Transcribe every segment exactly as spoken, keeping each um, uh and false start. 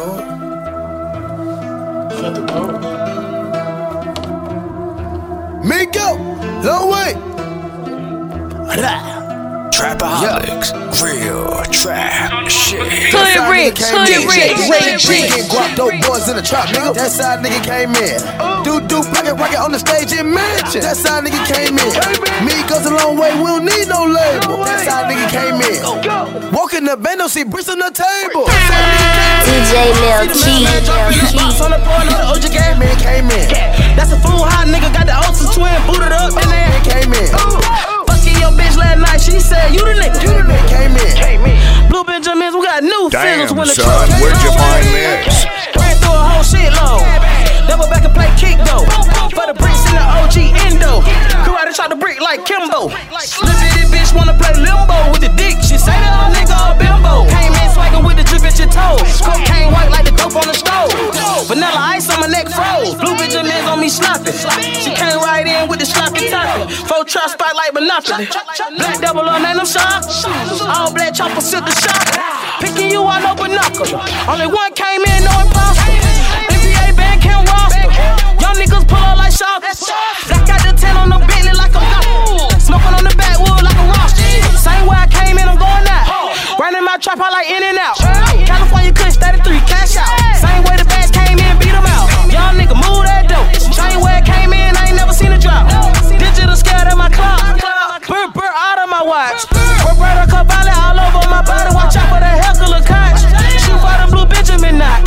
dog. Shut the door. Miko, long way. Trapaholics, yeah. Real trap shit. Hood Rich, Hood Rich, Get guap dope boys in the trap, nigga. That's how nigga came in. Do do rocket rocket on the stage in mansion. That's how nigga came in. Me goes a long way, we don't need no label. That's how nigga came in. Walk in the band, don't see bricks on the table. D J Lil Key. On the point of the O G game, man came in. That's a fool hot nigga, got the Olsen twin booted up, and then came in. Fucking your bitch last night, she said you the nigga. You the nigga came in. Blue Benjamins, we got new figures when the son, where'd you find this? Ran through a whole shitload. Double back and play kick though. For the bricks in the O G endo. Karate shot the brick like Kimbo. Little bitty bitch wanna play limbo with the dick. She say that old nigga a bimbo. Came in swaggin' with the drip at your toes. Cocaine white like the dope on the stove. Vanilla ice on my neck froze. Blue Benjamins on me sloppy. She came right in with the sloppy topping. Four trap spot like Monopoly. Black double on name them shot. All black chopper sit the shot. Picking you out no binocular. Only one came in, no imposter. N B A band can't roster. Young niggas pull up like shoppers. Black out the ten on the Bentley like a doctor. Smoking on the backwood like a roster. Same way I came in, I'm going out. Running my trap, I like in and out. California Kush thirty-three, cash out. Same way the bags came in, beat them out. Young nigga move that dope. Same way it came in, I ain't never seen a drop. Digital scared at my clock. Burr, burr out of my watch. Roberto Cavalli all over my body. Watch out for the heckler couch. Shoot for the Blue Benjamin knot.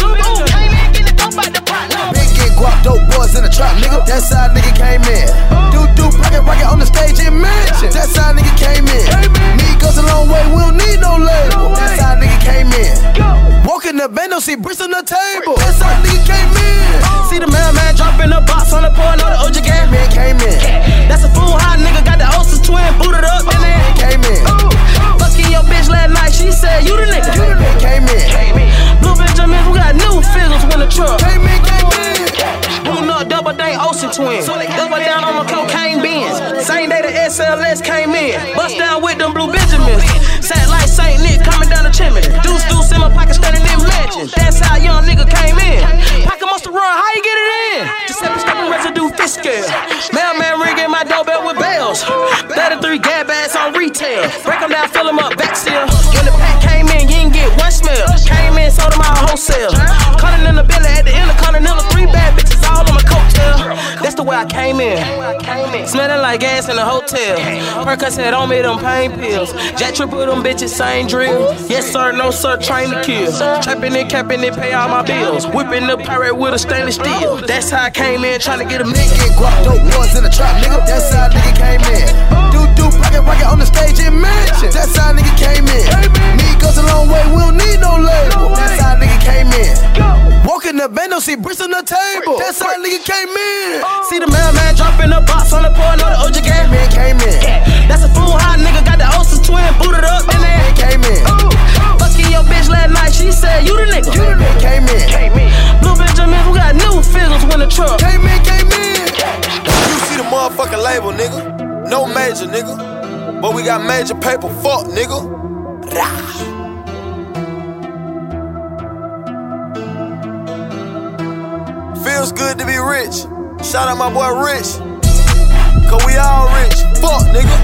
Big get guap dope boys in the trap, nigga. That's how nigga came in. Do do rocket rocket on the stage in mansion. That's how nigga came in. Me goes a long way, we don't need no label. That's how nigga came in. Walk in the band, don't see bricks on the table. That's how nigga came in. See the mailman drop in the box on the point of the O G game. Man came in. That's a fool hot nigga, got the Olsen twin booted up, and then came in. Fucking your bitch last night, she said you the nigga. You the nigga came in. Blue Benjamins, we got new figures when the truck came in, came in. Boon up, double dang Olsen twins. Double down on the cocaine bins. Same day the S L S came in. Bust down with them Blue Benjamins. Sat like Saint Nick coming down the chimney. Deuce deuce in my pocket standing in mansion. That's how young nigga came in. Pocket must have run, how you get it in? Giuseppe stepping residue fish scale. Mailman rigging my doorbell with bells. thirty-three gab ass on retail. Break them down, fill them up, back still. When the pack came in, you didn't get one smell. Came in, sold them out wholesale. Cutting in the belly at the end of Continental. Three bad bitches all on my coattail. That's the way I came in. Smelling like gas in the hotel. Percocet on me, them pain pills. Jack triple them bitches, same drill. Yes sir, no sir, train to kill. Trapping and capping and pay all my bills. Whipping the pirate with a stainless steel. That's how I came in, trying to get a nigga. Get guap dope boys in the trap, nigga. That's how nigga came in. Do do rocket rocket on the stage in mansion. That's how nigga came in. Me goes a long way, we don't need no label. That's how nigga came in. Walk in the band, don't see bricks on the table. That's how nigga came in. See the mailman drop in the box on the point of the O G game. Man came in. That's a fool hot nigga, got the Olsen twin booted up, and then came in. Fucking your bitch last night, she said you the nigga. You the nigga came in. Blue Benjamins, we got new figures when the truck came in, came in. You see the motherfucking label, nigga. No major, nigga. But we got major paper, fuck, nigga. Rah. Feels good to be rich. Shout out my boy Rich. Cause we all rich. Fuck, nigga.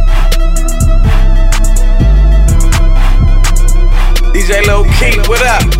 D J Lil Key, what up?